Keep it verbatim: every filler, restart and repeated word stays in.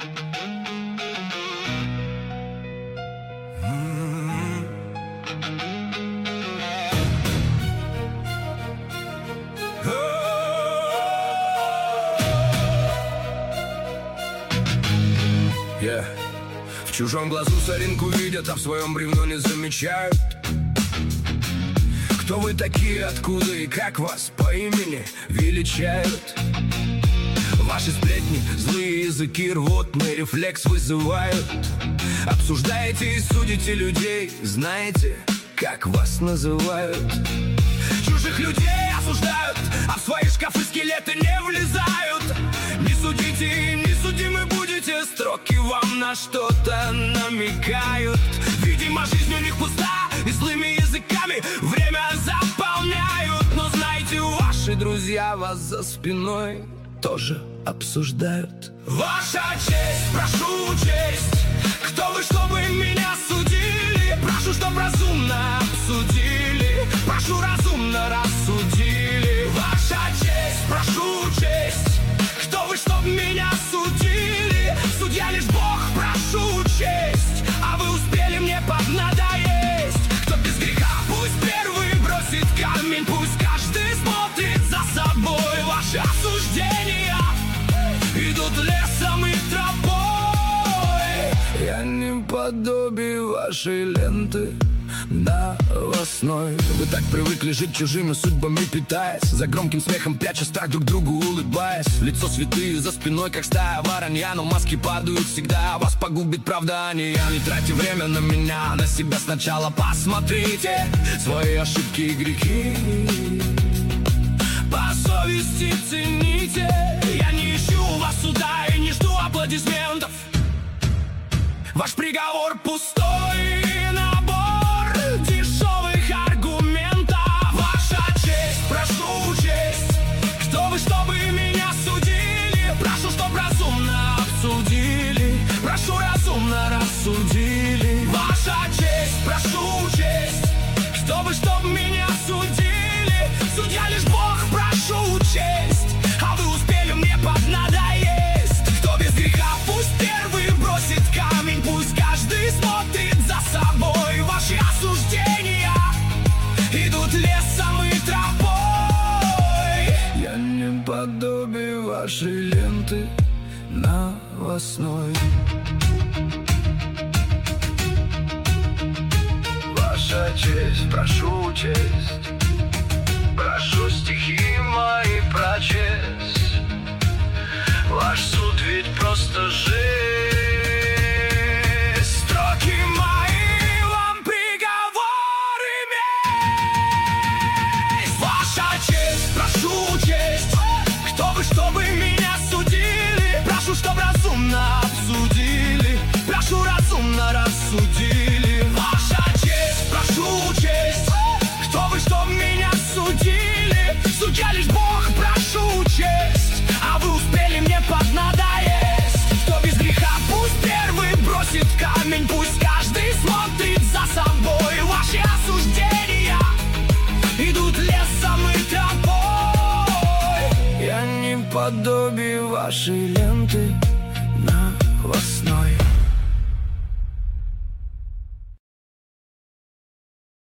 Yeah. В чужом глазу соринку видят, а в своем бревно не замечают. Кто вы такие, откуда и как вас по имени величают? Ваши сплетни, злые языки, рвотный рефлекс вызывают. Обсуждаете и судите людей, знаете, как вас называют? Чужих людей осуждают, а в свои шкафы скелеты не влезают. Не судите и не судимы будете, строки вам на что-то намекают. Видимо, жизнь у них пуста, и злыми языками время заполняют. Но знаете, ваши друзья вас за спиной тоже обсуждают. Ваша честь, прошу честь, кто вы, чтобы меня судили? Прошу, чтоб разумно обсудили, прошу, разумно рассудили. Ваша честь, прошу честь, кто вы, чтоб меня судили? Судья лишь Бог, прошу честь, а вы успели мне поднадоесть. Кто без греха, пусть первый бросит камень, пусть каждый смотрит за собой. Ваши осуждения идут лесом и тропой. Я не подобие вашей ленты новостной. Вы так привыкли жить чужими судьбами, питаясь, за громким смехом пряча страх, друг другу улыбаясь. В лицо святые, за спиной как стая воронья, но маски падают всегда, вас погубит правда, а не я. Не тратьте время на меня, на себя сначала посмотрите свои ошибки и грехи, по совести цените. Я не ищу у вас суда и не жду аплодисментов. Ваш приговор пустой набор дешевых аргументов. Ваша честь, прошу честь, кто вы, чтобы меня судили? Прошу, чтоб разумно обсудили, прошу, разумно рассудили. Ваша честь, прошу честь, кто вы, чтоб меня судили? Судья лишь Бог, прошу честь, а вы успели мне поднадоесть. Кто без греха, пусть первый бросит камень, пусть каждый смотрит за собой. Ваши осуждения идут лесом и тропой. Я не подобие вашей ленты новостной. Ваша честь, прошу честь, прошу стихи мои прочесть. Ваш суд ведь просто жесть. Строки мои вам приговоры месть. Ваша честь, прошу честь, кто вы, чтобы меня судили? Прошу, чтоб разумно обсудили, прошу, разумно рассудили. Ваша честь, прошу честь, кто вы, чтоб меня судили? Судья лишь Бог, прошу честь, а вы успели мне поднадоесть. Кто без греха, пусть первый бросит камень, пусть каждый смотрит за собой. Ваши осуждения идут лесом и тропой. Я не подобие вашей ленты